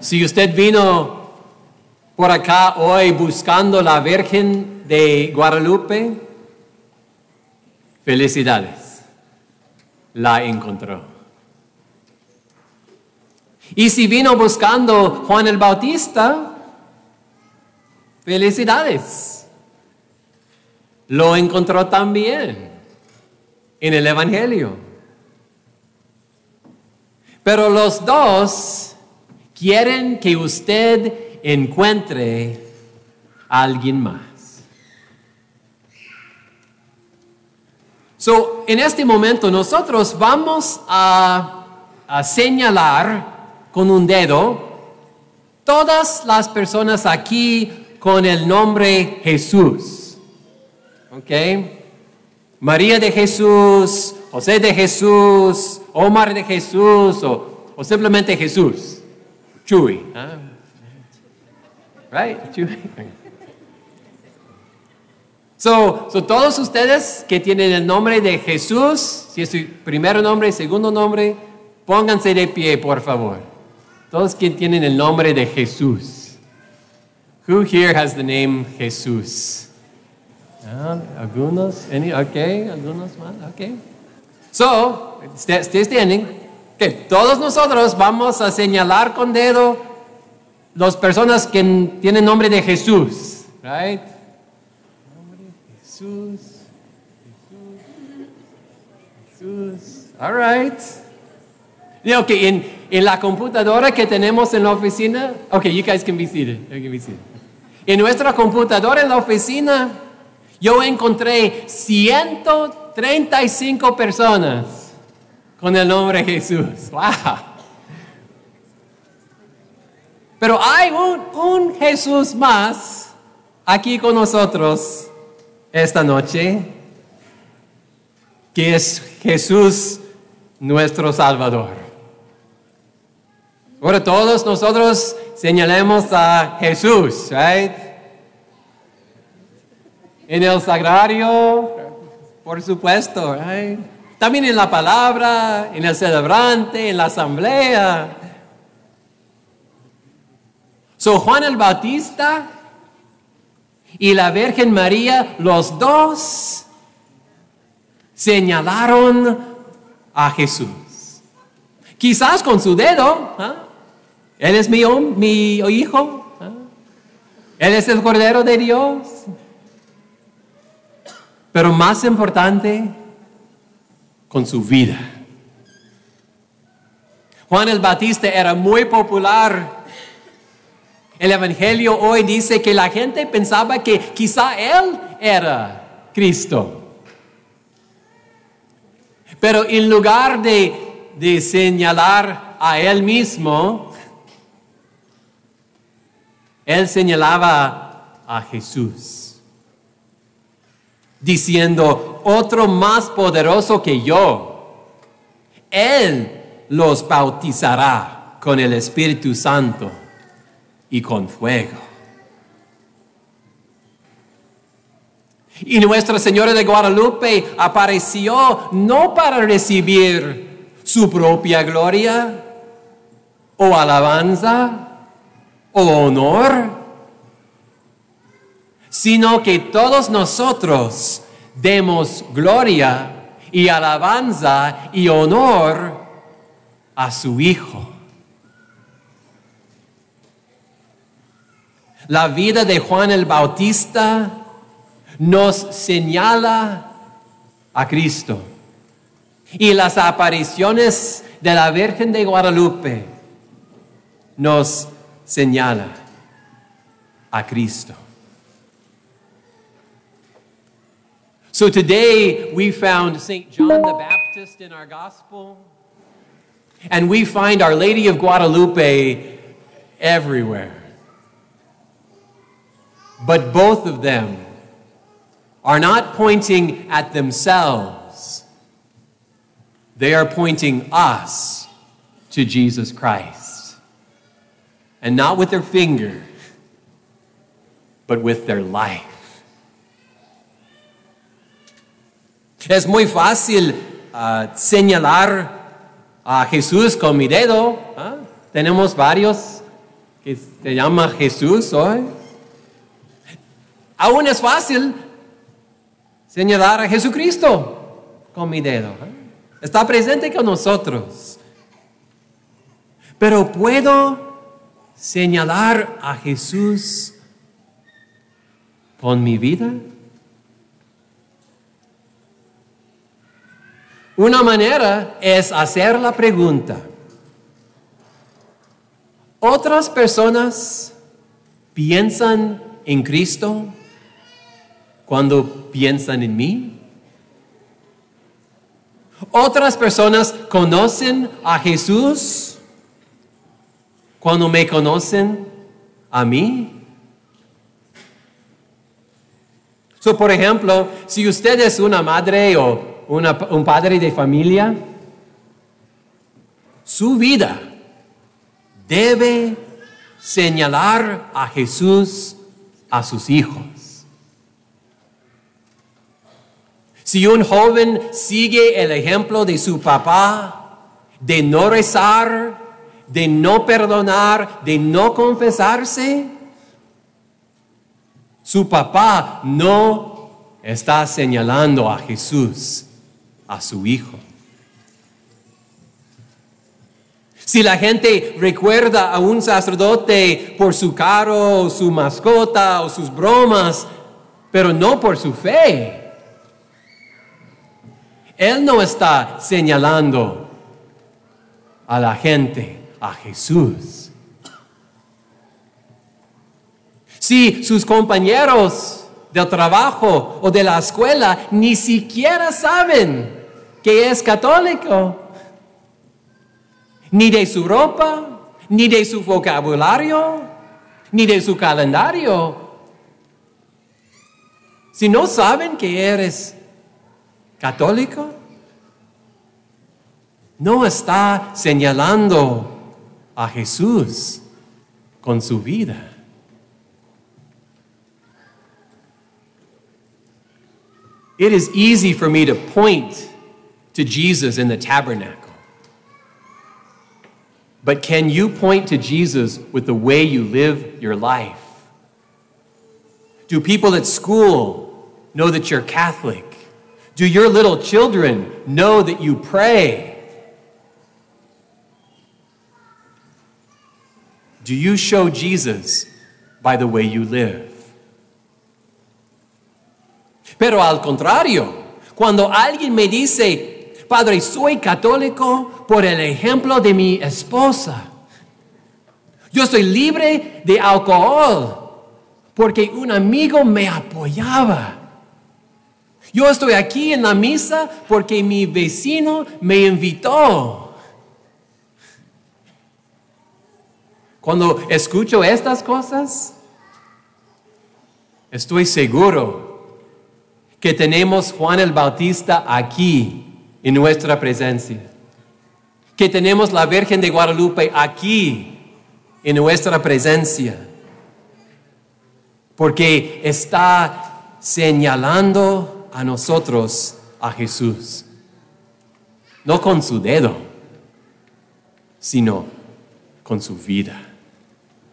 Si usted vino por acá hoy buscando la Virgen de Guadalupe, felicidades, la encontró. Y si vino buscando Juan el Bautista, felicidades, lo encontró también en el Evangelio. Pero los dos quieren que usted encuentre a alguien más. En este momento nosotros vamos a señalar con un dedo todas las personas aquí con el nombre Jesús. ¿Ok? María de Jesús, José de Jesús, Omar de Jesús o simplemente Jesús. Chuy. Right? Chuy. Todos ustedes que tienen el nombre de Jesús, si es su primer nombre, segundo nombre, pónganse de pie, por favor. Todos que tienen el nombre de Jesús. Who here has the name Jesús? Algunos, okay, algunos más, okay. Stay standing. Okay, todos nosotros vamos a señalar con dedo las personas que tienen nombre de Jesús, right? Nombre de Jesús. All right. Okay, en la computadora que tenemos en la oficina, okay, you guys can be seated. En nuestra computadora en la oficina, yo encontré 135 personas con el nombre Jesús. ¡Wow! Pero hay un Jesús más aquí con nosotros esta noche, que es Jesús nuestro Salvador. Ahora todos nosotros señalemos a Jesús, right? En el sagrario, por supuesto, right? También en la palabra, en el celebrante, en la asamblea. Juan el Bautista y la Virgen María, los dos señalaron a Jesús. Quizás con su dedo, Él es mi hijo, Él es el Cordero de Dios. Pero más importante, con su vida. Juan el Bautista era muy popular. El Evangelio hoy dice que la gente pensaba que quizá él era Cristo. Pero en lugar de señalar a él mismo, él señalaba a Jesús, diciendo, otro más poderoso que yo, Él los bautizará con el Espíritu Santo y con fuego. Y Nuestra Señora de Guadalupe apareció no para recibir su propia gloria, o alabanza, o honor, sino que todos nosotros demos gloria y alabanza y honor a su Hijo. La vida de Juan el Bautista nos señala a Cristo. Y las apariciones de la Virgen de Guadalupe nos señala a Cristo. So today we found St. John the Baptist in our gospel, and we find Our Lady of Guadalupe everywhere. But both of them are not pointing at themselves. They are pointing us to Jesus Christ. And not with their finger, but with their life. Es muy fácil señalar a Jesús con mi dedo. Tenemos varios que se llama Jesús hoy. Aún es fácil señalar a Jesucristo con mi dedo. Está presente con nosotros. Pero puedo señalar a Jesús con mi vida. Una manera es hacer la pregunta: ¿otras personas piensan en Cristo cuando piensan en mí? ¿Otras personas conocen a Jesús cuando me conocen a mí? Por ejemplo, si usted es una madre o un padre de familia, su vida debe señalar a Jesús a sus hijos. Si un joven sigue el ejemplo de su papá, de no rezar, de no perdonar, de no confesarse, su papá no está señalando a Jesús a su hijo. Si la gente recuerda a un sacerdote por su carro, o su mascota, o sus bromas, pero no por su fe, él no está señalando a la gente a Jesús. Si sus compañeros del trabajo o de la escuela ni siquiera saben que es católico, ni de su ropa, ni de su vocabulario, ni de su calendario, si no saben que eres católico, no está señalando a Jesús con su vida. It is easy for me to point to Jesus in the tabernacle. But can you point to Jesus with the way you live your life? Do people at school know that you're Catholic? Do your little children know that you pray? Do you show Jesus by the way you live? Pero al contrario, cuando alguien me dice: Padre, soy católico por el ejemplo de mi esposa. Yo soy libre de alcohol porque un amigo me apoyaba. Yo estoy aquí en la misa porque mi vecino me invitó. Cuando escucho estas cosas, estoy seguro que tenemos Juan el Bautista aquí en nuestra presencia, que tenemos la Virgen de Guadalupe aquí en nuestra presencia, porque está señalando a nosotros a Jesús, no con su dedo, sino con su vida.